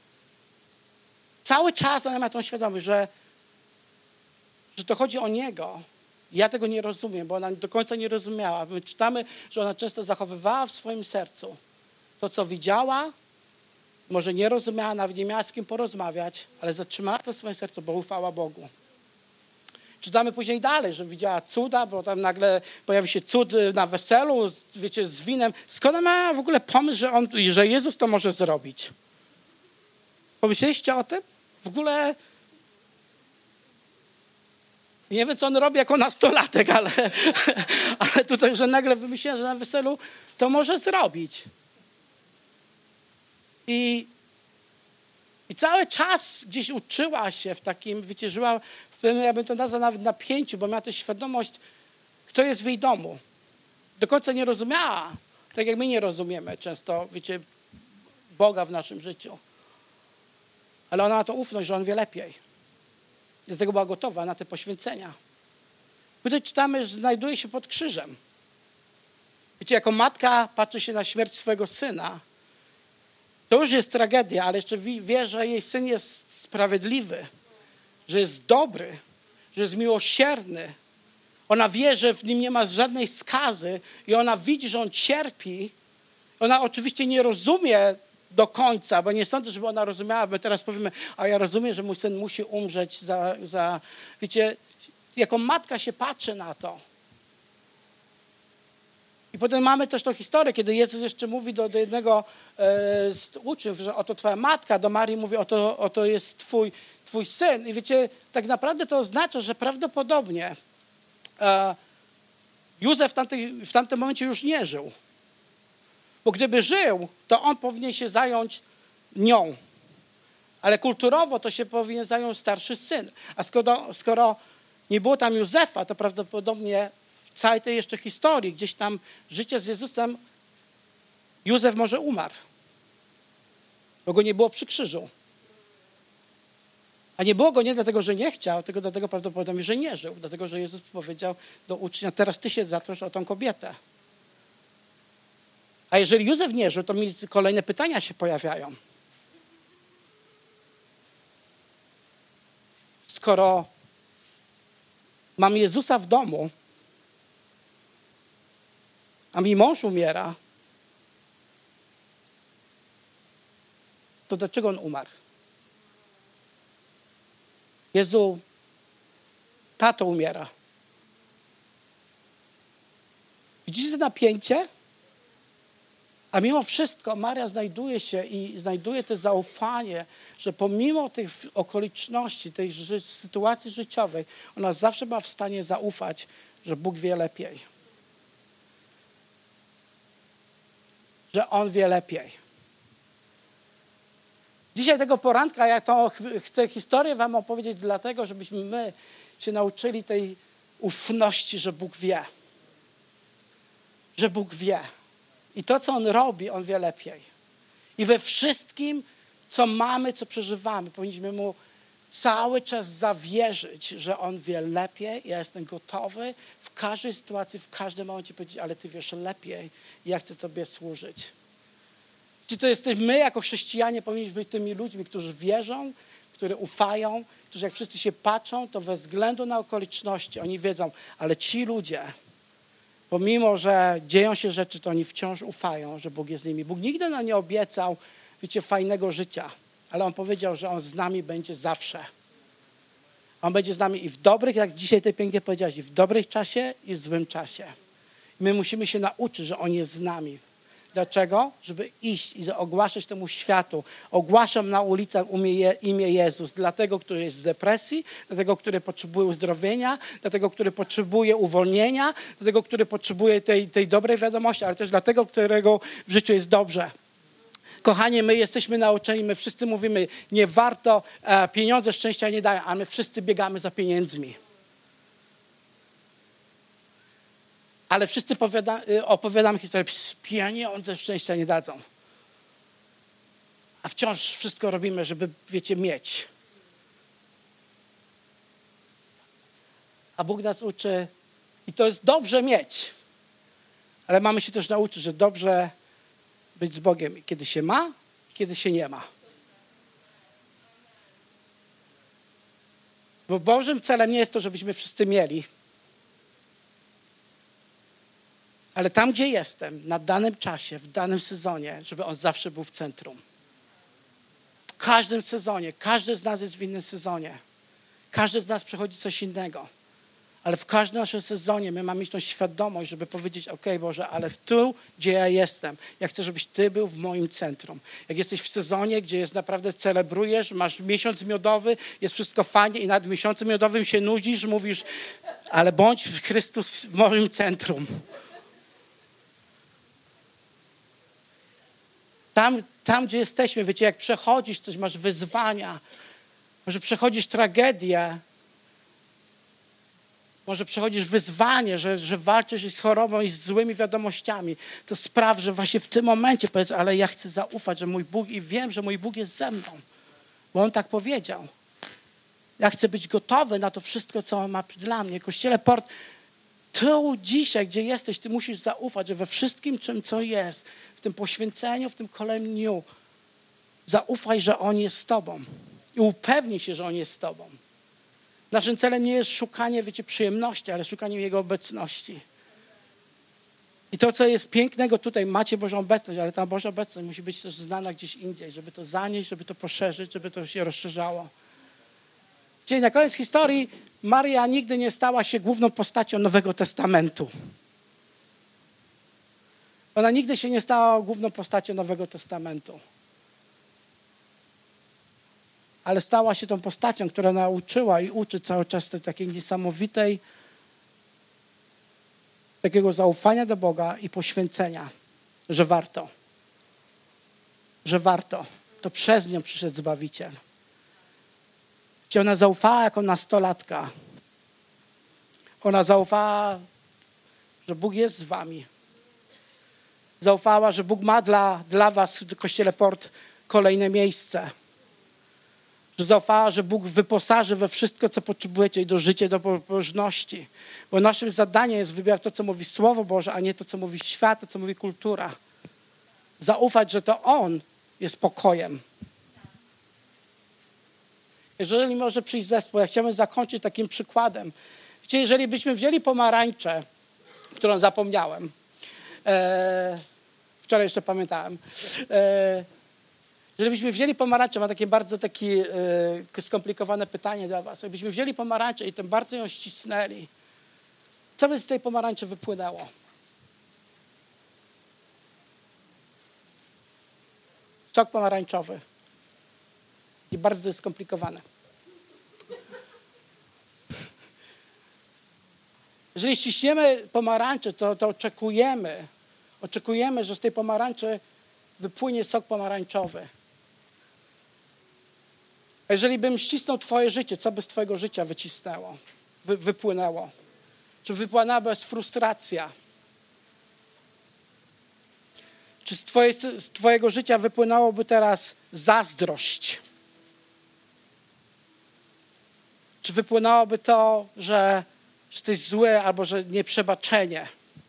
Cały czas ona ma tą świadomość, że, że to chodzi o Niego. Ja tego nie rozumiem, bo ona do końca nie rozumiała. My czytamy, że ona często zachowywała w swoim sercu to, co widziała, może nie rozumiała, nawet nie miała z kim porozmawiać, ale zatrzymała to w swoim sercu, bo ufała Bogu. Czytamy później dalej, że widziała cuda, bo tam nagle pojawi się cud na weselu, wiecie, z winem. Skąd ma w ogóle pomysł, że, on, że Jezus to może zrobić? Pomyśleliście o tym? W ogóle nie wiem, co on robi jako nastolatek, ale, ale tutaj, że nagle wymyśliłem, że na weselu to może zrobić. I, i cały czas gdzieś uczyła się w takim, wiecie, żyła w pewnym, ja bym to nazwał nawet napięciu, bo miała tę świadomość, kto jest w jej domu. Do końca nie rozumiała, tak jak my nie rozumiemy często, wiecie, Boga w naszym życiu. Ale ona ma tą ufność, że On wie lepiej. Dlatego była gotowa na te poświęcenia. Tutaj czytamy, że znajduje się pod krzyżem. Wiecie, jako matka patrzy się na śmierć swojego syna. To już jest tragedia, ale jeszcze wie, że jej syn jest sprawiedliwy, że jest dobry, że jest miłosierny. Ona wie, że w nim nie ma żadnej skazy i ona widzi, że on cierpi. Ona oczywiście nie rozumie do końca, bo nie sądzę, żeby ona rozumiała, bo teraz powiemy, a ja rozumiem, że mój syn musi umrzeć za, za... Wiecie, jako matka się patrzy na to. I potem mamy też tą historię, kiedy Jezus jeszcze mówi do, do jednego e, z uczniów, że oto twoja matka, do Marii mówi, oto, oto jest twój, twój syn. I wiecie, tak naprawdę to oznacza, że prawdopodobnie e, Józef w, tamtej, w tamtym momencie już nie żył. Bo gdyby żył, to on powinien się zająć nią. Ale kulturowo to się powinien zająć starszy syn. A skoro, skoro nie było tam Józefa, to prawdopodobnie w całej tej jeszcze historii, gdzieś tam życie z Jezusem, Józef może umarł. Bo go nie było przy krzyżu. A nie było go nie dlatego, że nie chciał, tylko dlatego prawdopodobnie, że nie żył. Dlatego, że Jezus powiedział do ucznia, teraz ty się zatrosz o tą kobietę. A jeżeli Józef nie żył, to mi kolejne pytania się pojawiają. Skoro mam Jezusa w domu, a mi mąż umiera, to dlaczego on umarł? Jezu, tato umiera. Widzicie to napięcie? A mimo wszystko Maria znajduje się i znajduje to zaufanie, że pomimo tych okoliczności, tej ży- sytuacji życiowej, ona zawsze była w stanie zaufać, że Bóg wie lepiej. Że On wie lepiej. Dzisiaj tego poranka ja to ch- chcę historię wam opowiedzieć dlatego, żebyśmy my się nauczyli tej ufności, że Bóg wie. Że Bóg wie. I to, co On robi, On wie lepiej. I we wszystkim, co mamy, co przeżywamy, powinniśmy Mu cały czas zawierzyć, że On wie lepiej. Ja jestem gotowy w każdej sytuacji, w każdym momencie powiedzieć, ale Ty wiesz lepiej i ja chcę Tobie służyć. Czy to jesteśmy my, jako chrześcijanie, powinniśmy być tymi ludźmi, którzy wierzą, którzy ufają, którzy jak wszyscy się patrzą, to bez względu na okoliczności, oni wiedzą, ale ci ludzie, pomimo że dzieją się rzeczy, to oni wciąż ufają, że Bóg jest z nimi. Bóg nigdy nam nie obiecał, wiecie, fajnego życia, ale On powiedział, że On z nami będzie zawsze. On będzie z nami i w dobrych, jak dzisiaj ty pięknie powiedziałeś, i w dobrych czasie, i w złym czasie. I my musimy się nauczyć, że On jest z nami. Dlaczego? Żeby iść i ogłaszać temu światu. Ogłaszam na ulicach imię Jezus dla tego, który jest w depresji, dla tego, który potrzebuje uzdrowienia, dla tego, który potrzebuje uwolnienia, dla tego, który potrzebuje tej, tej dobrej wiadomości, ale też dla tego, którego w życiu jest dobrze. Kochanie, my jesteśmy nauczeni, my wszyscy mówimy, nie warto, e, pieniądze szczęścia nie dają, a my wszyscy biegamy za pieniędzmi. Ale wszyscy opowiada, opowiadamy historię, pieniądze szczęścia nie dadzą. A wciąż wszystko robimy, żeby, wiecie, mieć. A Bóg nas uczy, i to jest dobrze mieć, ale mamy się też nauczyć, że dobrze być z Bogiem, kiedy się ma, kiedy się nie ma. Bo Bożym celem nie jest to, żebyśmy wszyscy mieli, ale tam, gdzie jestem, na danym czasie, w danym sezonie, żeby On zawsze był w centrum. W każdym sezonie, każdy z nas jest w innym sezonie. Każdy z nas przechodzi coś innego. Ale w każdym naszym sezonie my mamy mieć tą świadomość, żeby powiedzieć, okej, Boże, ale tu, gdzie ja jestem, ja chcę, żebyś Ty był w moim centrum. Jak jesteś w sezonie, gdzie jest naprawdę celebrujesz, masz miesiąc miodowy, jest wszystko fajnie i nad miesiącem miodowym się nudzisz, mówisz, ale bądź Chrystus w moim centrum. Tam, Tam, gdzie jesteśmy, wiecie, jak przechodzisz coś, masz wyzwania, może przechodzisz tragedię, może przechodzisz wyzwanie, że, że walczysz z chorobą i z złymi wiadomościami, to spraw, że właśnie w tym momencie powiedz, ale ja chcę zaufać, że mój Bóg i wiem, że mój Bóg jest ze mną, bo On tak powiedział. Ja chcę być gotowy na to wszystko, co On ma dla mnie. Kościele Port, tu dzisiaj, gdzie jesteś, ty musisz zaufać, że we wszystkim, czym co jest, w tym poświęceniu, w tym kolejnym dniu, zaufaj, że On jest z tobą i upewnij się, że On jest z tobą. Naszym celem nie jest szukanie, wiecie, przyjemności, ale szukanie Jego obecności. I to, co jest pięknego tutaj, macie Bożą obecność, ale ta Boża obecność musi być też znana gdzieś indziej, żeby to zanieść, żeby to poszerzyć, żeby to się rozszerzało. Czyli na koniec historii Maria nigdy nie stała się główną postacią Nowego Testamentu. Ona nigdy się nie stała główną postacią Nowego Testamentu. Ale stała się tą postacią, która nauczyła i uczy cały czas tej takiej niesamowitej, takiego zaufania do Boga i poświęcenia, że warto. Że warto. To przez nią przyszedł Zbawiciel. Gdzie ona zaufała jako nastolatka. Ona zaufała, że Bóg jest z wami. Zaufała, że Bóg ma dla, dla was w Kościele Port kolejne miejsce. Że zaufała, że Bóg wyposaży we wszystko, co potrzebujecie i do życia, i do pobożności. Bo naszym zadaniem jest wybierać to, co mówi Słowo Boże, a nie to, co mówi świat, to, co mówi kultura. Zaufać, że to On jest pokojem. Jeżeli może przyjść zespół, ja chciałbym zakończyć takim przykładem. Wiecie, jeżeli byśmy wzięli pomarańczę, którą zapomniałem, e, wczoraj jeszcze pamiętałem, e, jeżeli byśmy wzięli pomarańczę, mam takie bardzo takie e, skomplikowane pytanie dla was. Jakbyśmy wzięli pomarańczę i tym bardzo ją ścisnęli, co by z tej pomarańczy wypłynęło? Sok pomarańczowy. I bardzo to jest skomplikowane. Jeżeli ściśniemy pomarańczę, to, to oczekujemy, oczekujemy, że z tej pomarańczy wypłynie sok pomarańczowy. A jeżeli bym ścisnął twoje życie, co by z twojego życia wycisnęło, wy, wypłynęło? Czy wypłynęłaby frustracja? Czy z, twoje, z twojego życia wypłynęłoby teraz zazdrość? Czy wypłynęłoby to, że, że jesteś zły albo że nieprzebaczenie?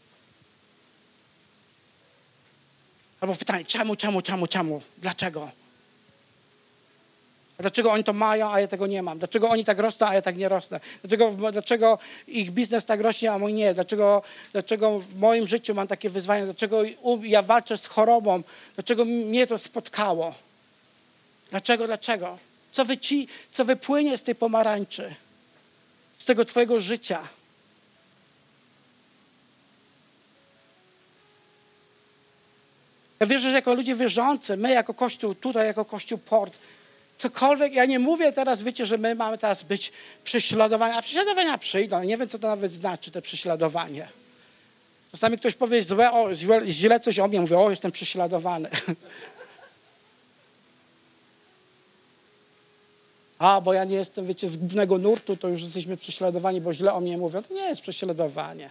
Albo pytanie, czemu, czemu, czemu, czemu? Dlaczego? A dlaczego oni to mają, a ja tego nie mam? Dlaczego oni tak rosną, a ja tak nie rosnę? Dlaczego, dlaczego ich biznes tak rośnie, a mój nie? Dlaczego, dlaczego w moim życiu mam takie wyzwania? Dlaczego ja walczę z chorobą? Dlaczego mnie to spotkało? Dlaczego, dlaczego? Co, wyci, co wypłynie z tej pomarańczy? Z tego twojego życia? Ja wierzę, że jako ludzie wierzący, my jako Kościół, tutaj jako Kościół Port, cokolwiek, ja nie mówię teraz, wiecie, że my mamy teraz być prześladowani, a prześladowania przyjdą. Nie wiem, co to nawet znaczy, te prześladowanie. Czasami ktoś powie złe, o, źle, źle coś o mnie, mówię, o, jestem prześladowany. A, bo ja nie jestem, wiecie, z głównego nurtu, to już jesteśmy prześladowani, bo źle o mnie mówią. To nie jest prześladowanie.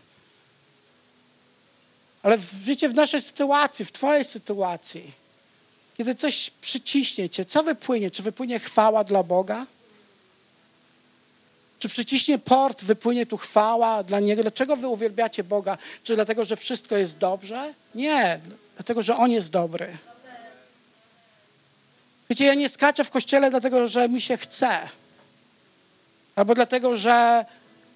Ale wiecie, w naszej sytuacji, w twojej sytuacji, kiedy coś przyciśnie cię, co wypłynie? Czy wypłynie chwała dla Boga? Czy przyciśnie port, wypłynie tu chwała dla Niego? Dlaczego wy uwielbiacie Boga? Czy dlatego, że wszystko jest dobrze? Nie, dlatego, że On jest dobry. Wiecie, ja nie skaczę w kościele dlatego, że mi się chce. Albo dlatego, że,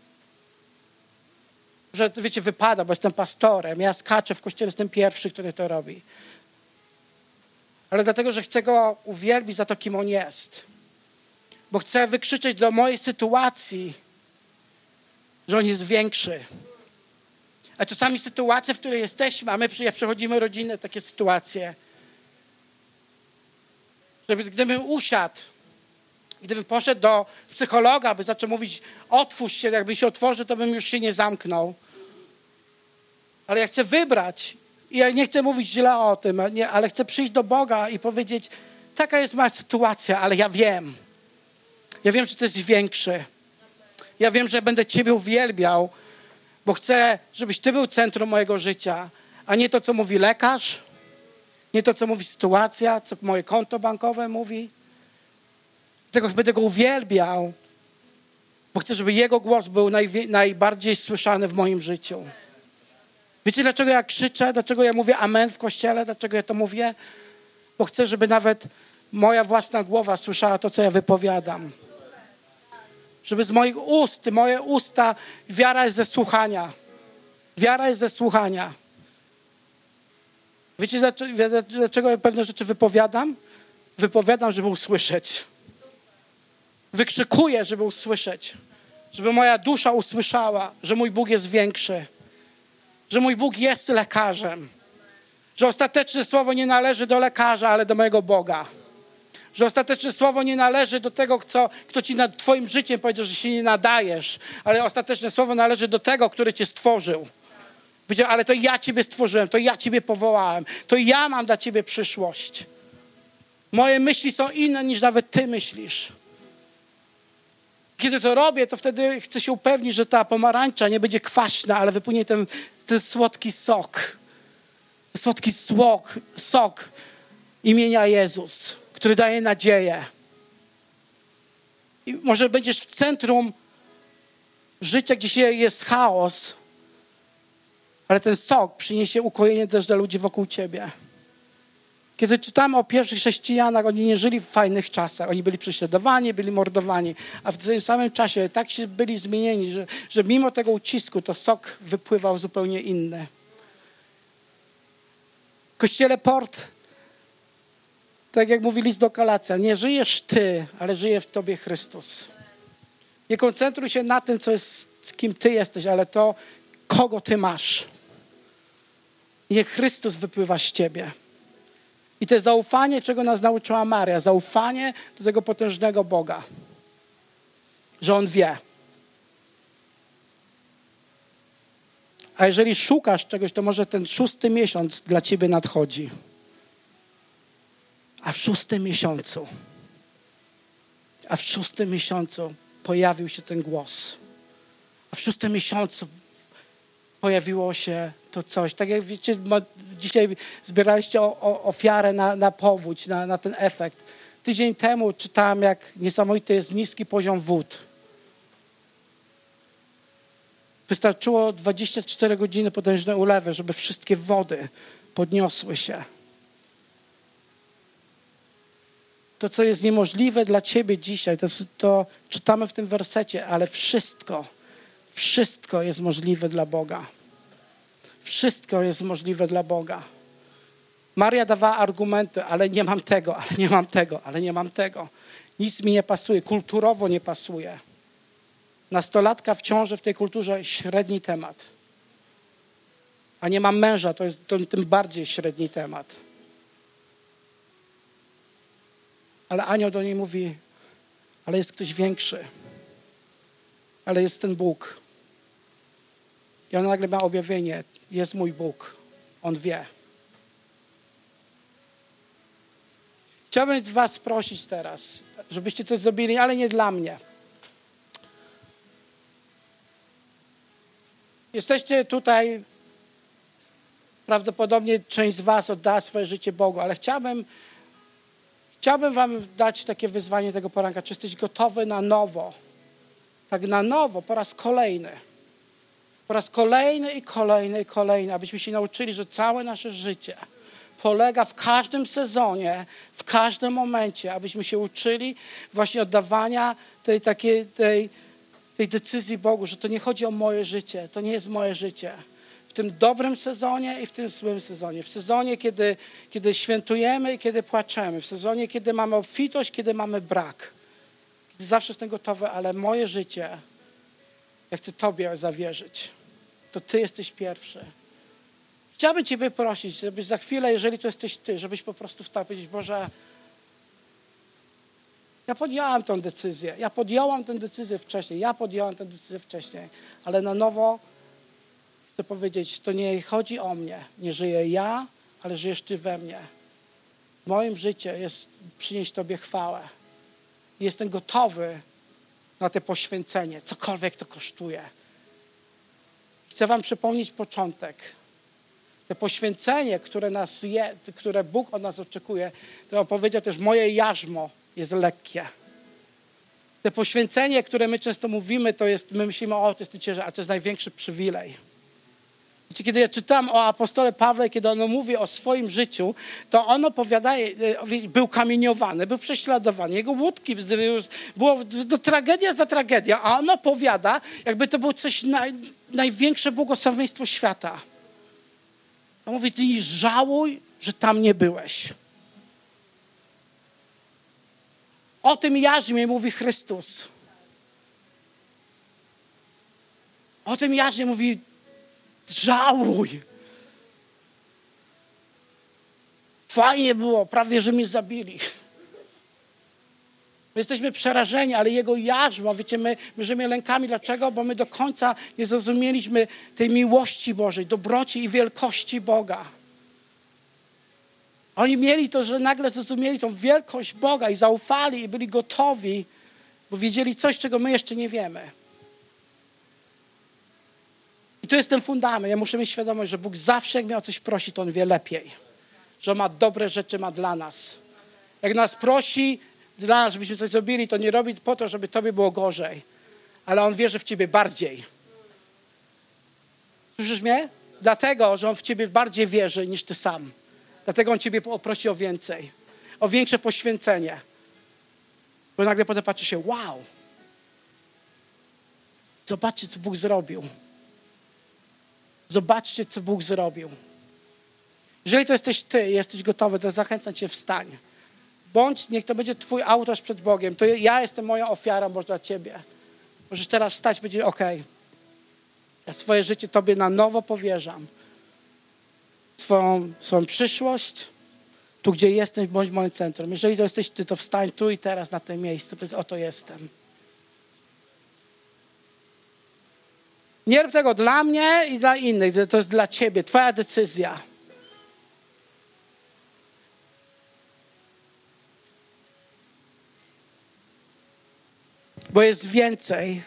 że wiecie, wypada, bo jestem pastorem. Ja skaczę w kościele, jestem pierwszy, który to robi. Ale dlatego, że chcę Go uwielbić za to, kim On jest. Bo chcę wykrzyczeć do mojej sytuacji, że On jest większy. A czasami sytuacje, w której jesteśmy, a my jak przechodzimy rodzinne takie sytuacje, żeby gdybym usiadł, gdybym poszedł do psychologa, by zaczął mówić, otwórz się, jakby się otworzy, to bym już się nie zamknął. Ale ja chcę wybrać I ja nie chcę mówić źle o tym, nie, ale chcę przyjść do Boga i powiedzieć, taka jest moja sytuacja, ale ja wiem. Ja wiem, że Ty jesteś większy. Ja wiem, że będę Ciebie uwielbiał, bo chcę, żebyś Ty był centrum mojego życia, a nie to, co mówi lekarz, nie to, co mówi sytuacja, co moje konto bankowe mówi. Dlatego będę Go uwielbiał, bo chcę, żeby Jego głos był najwie- najbardziej słyszany w moim życiu. Wiecie, dlaczego ja krzyczę? Dlaczego ja mówię amen w kościele? Dlaczego ja to mówię? Bo chcę, żeby nawet moja własna głowa słyszała to, co ja wypowiadam. Żeby z moich ust, moje usta, wiara jest ze słuchania. Wiara jest ze słuchania. Wiecie, dlaczego, dlaczego ja pewne rzeczy wypowiadam? Wypowiadam, żeby usłyszeć. Wykrzykuję, żeby usłyszeć. Żeby moja dusza usłyszała, że mój Bóg jest większy. Że mój Bóg jest lekarzem. Że ostateczne słowo nie należy do lekarza, ale do mojego Boga. Że ostateczne słowo nie należy do tego, kto, kto ci nad twoim życiem powiedział, że się nie nadajesz, ale ostateczne słowo należy do tego, który cię stworzył. Powiedział, ale to ja ciebie stworzyłem, to ja ciebie powołałem, to ja mam dla ciebie przyszłość. Moje myśli są inne niż nawet ty myślisz. Kiedy to robię, to wtedy chcę się upewnić, że ta pomarańcza nie będzie kwaśna, ale wypłynie ten, ten słodki sok. Ten słodki sok, sok imienia Jezus, który daje nadzieję. I może będziesz w centrum życia, gdzie jest chaos, ale ten sok przyniesie ukojenie też dla ludzi wokół ciebie. Kiedy czytamy o pierwszych chrześcijanach, oni nie żyli w fajnych czasach. Oni byli prześladowani, byli mordowani, a w tym samym czasie tak się byli zmienieni, że, że mimo tego ucisku to sok wypływał zupełnie inny. W Kościele Port, tak jak mówi list do Galacjan, nie żyjesz ty, ale żyje w tobie Chrystus. Nie koncentruj się na tym, co jest, kim ty jesteś, ale to, kogo ty masz. Niech Chrystus wypływa z ciebie. I to zaufanie, czego nas nauczyła Maria, zaufanie do tego potężnego Boga, że On wie. A jeżeli szukasz czegoś, to może ten szósty miesiąc dla ciebie nadchodzi. A w szóstym miesiącu, a w szóstym miesiącu pojawił się ten głos. A w szóstym miesiącu pojawiło się to coś. Tak jak wiecie, dzisiaj zbieraliście o, o, ofiarę na, na powódź, na, na ten efekt. Tydzień temu czytałem, jak niesamowity jest niski poziom wód. Wystarczyło dwadzieścia cztery godziny potężnej ulewy, żeby wszystkie wody podniosły się. To, co jest niemożliwe dla ciebie dzisiaj, to, to czytamy w tym wersecie, ale wszystko, wszystko jest możliwe dla Boga. Wszystko jest możliwe dla Boga. Maria dawała argumenty, ale nie mam tego, ale nie mam tego, ale nie mam tego. Nic mi nie pasuje, kulturowo nie pasuje. Nastolatka w ciąży w tej kulturze średni temat. A nie mam męża, to jest to, tym bardziej średni temat. Ale anioł do niej mówi, ale jest ktoś większy. Ale jest ten Bóg. I ona nagle ma objawienie, jest mój Bóg. On wie. Chciałbym was prosić teraz, żebyście coś zrobili, ale nie dla mnie. Jesteście tutaj, prawdopodobnie część z was oddała swoje życie Bogu, ale chciałbym, chciałbym wam dać takie wyzwanie tego poranka. Czy jesteś gotowy na nowo? Tak na nowo, po raz kolejny. Po raz kolejny i kolejny i kolejny, abyśmy się nauczyli, że całe nasze życie polega w każdym sezonie, w każdym momencie, abyśmy się uczyli właśnie oddawania tej takiej, tej, tej decyzji Bogu, że to nie chodzi o moje życie, to nie jest moje życie. W tym dobrym sezonie i w tym złym sezonie. W sezonie, kiedy, kiedy świętujemy i kiedy płaczemy. W sezonie, kiedy mamy obfitość, kiedy mamy brak. Kiedy zawsze jestem gotowy, ale moje życie, ja chcę Tobie zawierzyć. To Ty jesteś pierwszy. Chciałbym Ciebie prosić, żebyś za chwilę, jeżeli to jesteś Ty, żebyś po prostu wstał i powiedzieć, Boże, ja podjęłam tę decyzję. Ja podjęłam tę decyzję wcześniej. Ja podjęłam tę decyzję wcześniej. Ale na nowo chcę powiedzieć, to nie chodzi o mnie. Nie żyję ja, ale żyjesz Ty we mnie. W moim życiu jest przynieść Tobie chwałę. Jestem gotowy na to poświęcenie, cokolwiek to kosztuje. Chcę wam przypomnieć początek. To poświęcenie, które, nas je, które Bóg od nas oczekuje, to on powiedział też, moje jarzmo jest lekkie. To poświęcenie, które my często mówimy, to jest, my myślimy, o, to jest ciężar, ale to jest największy przywilej. Wiecie, kiedy ja czytam o apostole Pawle, kiedy on mówi o swoim życiu, to on opowiada, był kamieniowany, był prześladowany, jego łódki, było to tragedia za tragedią, a on opowiada, jakby to było coś naj, największe błogosławieństwo świata. On mówi, ty nie żałuj, że tam nie byłeś. O tym jarzmie mówi Chrystus. O tym jarzmie mówi, żałuj. Fajnie było, prawie że mnie zabili. My jesteśmy przerażeni, ale jego jarzmo, wiecie, my, my żyjemy lękami. Dlaczego? Bo my do końca nie zrozumieliśmy tej miłości Bożej, dobroci i wielkości Boga. Oni mieli to, że nagle zrozumieli tą wielkość Boga i zaufali i byli gotowi, bo wiedzieli coś, czego my jeszcze nie wiemy. I to jest ten fundament. Ja muszę mieć świadomość, że Bóg zawsze, jak mnie o coś prosi, to On wie lepiej. Że On ma dobre rzeczy, ma dla nas. Jak nas prosi dla nas, żebyśmy coś zrobili, to nie robi po to, żeby Tobie było gorzej. Ale On wierzy w Ciebie bardziej. Słyszysz mnie? Dlatego, że On w Ciebie bardziej wierzy niż Ty sam. Dlatego On Ciebie prosi o więcej. O większe poświęcenie. Bo nagle potem patrzy się, wow. Zobaczcie, co Bóg zrobił. Zobaczcie, co Bóg zrobił. Jeżeli to jesteś Ty i jesteś gotowy, to zachęcam Cię, wstań. Bądź, niech to będzie Twój autorz przed Bogiem. To ja jestem moją ofiarą, Boże, dla Ciebie. Możesz teraz wstać i powiedzieć, okej, ja swoje życie Tobie na nowo powierzam. Swoją, swoją przyszłość, tu gdzie jesteś, bądź moim centrum. Jeżeli to jesteś Ty, to wstań tu i teraz na tym miejscu. Powiedz, oto jestem. Nie rób tego dla mnie i dla innych. To jest dla Ciebie. Twoja decyzja. Bo jest więcej.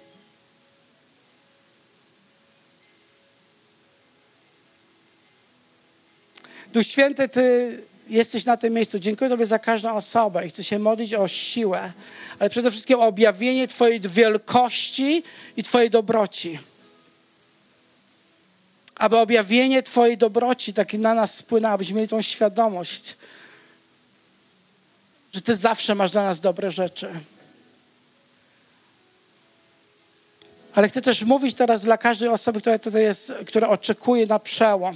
Duch Święty, Ty jesteś na tym miejscu. Dziękuję Tobie za każdą osobę i chcę się modlić o siłę, ale przede wszystkim o objawienie Twojej wielkości i Twojej dobroci. Aby objawienie Twojej dobroci tak na nas spłynęło, abyśmy mieli tą świadomość, że Ty zawsze masz dla nas dobre rzeczy. Ale chcę też mówić teraz dla każdej osoby, która tutaj jest, która oczekuje na przełom.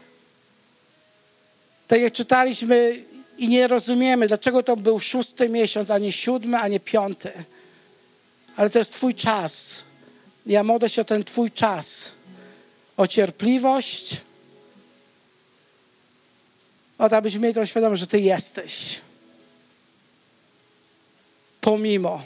Tak jak czytaliśmy i nie rozumiemy, dlaczego to był szósty miesiąc, a nie siódmy, a nie piąty. Ale to jest Twój czas. Ja modlę się o ten Twój czas. O cierpliwość. O to, abyśmy mieli tą świadomość, że Ty jesteś. Pomimo.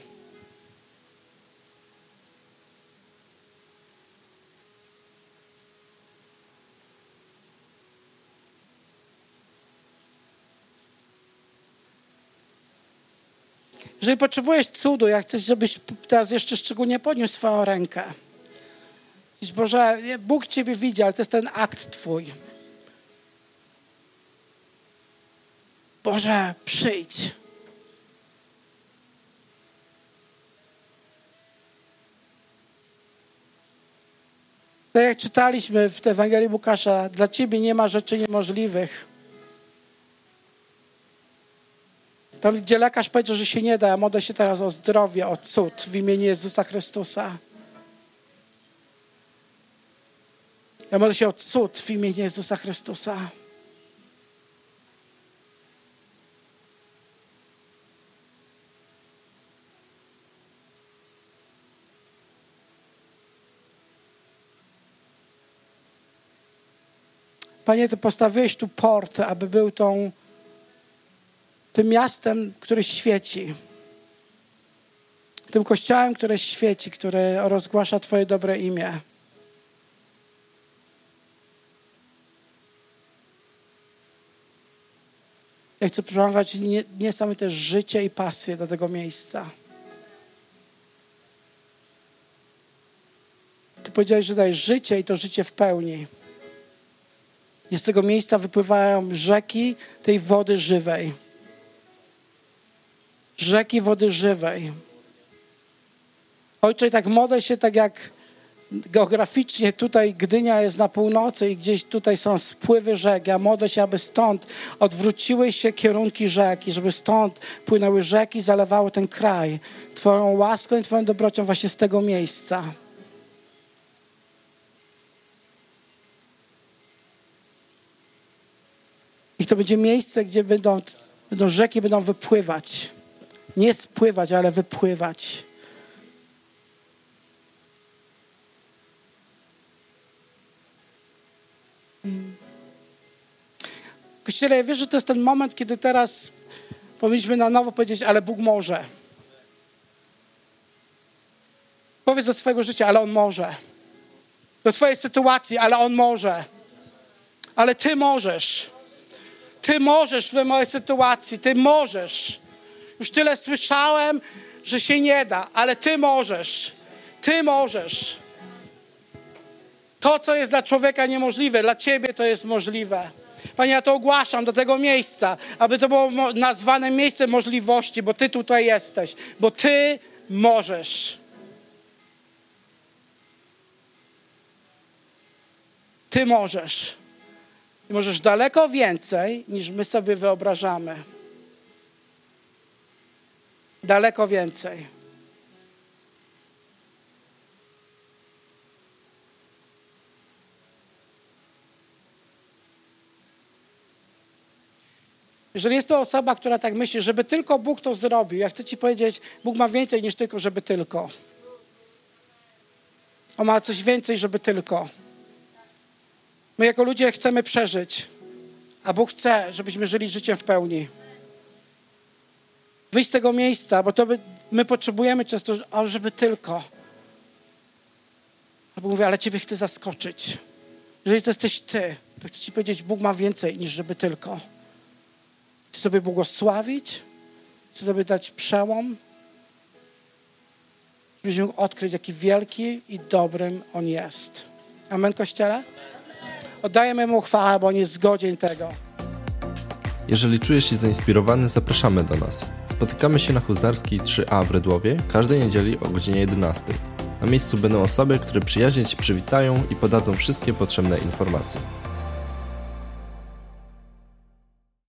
Jeżeli potrzebujesz cudu, ja chcę, żebyś teraz jeszcze szczególnie podniósł swoją rękę. Boże, Bóg Ciebie widzi, ale to jest ten akt Twój. Boże, przyjdź. Tak jak czytaliśmy w Ewangelii Łukasza, dla Ciebie nie ma rzeczy niemożliwych. Tam, gdzie lekarz powiedział, że się nie da, ja modlę się teraz o zdrowie, o cud w imieniu Jezusa Chrystusa. Ja modlę się o cud w imieniu Jezusa Chrystusa. Panie, Ty postawiłeś tu port, aby był tą tym miastem, który świeci. Tym kościołem, który świeci, który rozgłasza Twoje dobre imię. Ja chcę prowadzić nie, niesamowite życie i pasję do tego miejsca. Ty powiedziałeś, że dajesz życie i to życie w pełni. I z tego miejsca wypływają rzeki tej wody żywej. Rzeki wody żywej. Ojcze, i tak modlę się, tak jak geograficznie tutaj Gdynia jest na północy i gdzieś tutaj są spływy rzek. Ja modlę się, aby stąd odwróciły się kierunki rzek i żeby stąd płynęły rzeki i zalewały ten kraj Twoją łaską i Twoją dobrocią właśnie z tego miejsca. I to będzie miejsce, gdzie będą, będą rzeki będą wypływać. Nie spływać, ale wypływać. Kościele, ja wierzę, że to jest ten moment, kiedy teraz powinniśmy na nowo powiedzieć, ale Bóg może. Powiedz do swojego życia, ale On może. Do twojej sytuacji, ale On może. Ale Ty możesz. Ty możesz w mojej sytuacji. Ty możesz. Już tyle słyszałem, że się nie da, ale Ty możesz. Ty możesz. To, co jest dla człowieka niemożliwe, dla Ciebie to jest możliwe. Panie, ja to ogłaszam do tego miejsca, aby to było nazwane miejscem możliwości, bo Ty tutaj jesteś, bo Ty możesz. Ty możesz. I możesz daleko więcej, niż my sobie wyobrażamy. Daleko więcej. Jeżeli jest to osoba, która tak myśli, żeby tylko Bóg to zrobił, ja chcę Ci powiedzieć, Bóg ma więcej niż tylko, żeby tylko. On ma coś więcej, żeby tylko. My jako ludzie chcemy przeżyć, a Bóg chce, żebyśmy żyli życiem w pełni. Wyjść z tego miejsca, bo to by, my potrzebujemy często, żeby tylko. A Bóg mówi, ale Ciebie chcę zaskoczyć. Jeżeli to jesteś Ty, to chcę Ci powiedzieć, Bóg ma więcej niż żeby tylko. Chcę sobie błogosławić, chcę sobie dać przełom, żebyś mógł odkryć, jaki wielki i dobrym On jest. Amen, Kościele? Oddajemy Mu chwałę, bo On jest godzien tego. Jeżeli czujesz się zainspirowany, zapraszamy do nas. Spotykamy się na Huzarskiej trzy A w Rydłowie każdej niedzieli o godzinie jedenastej. Na miejscu będą osoby, które przyjaźnie Cię przywitają i podadzą wszystkie potrzebne informacje.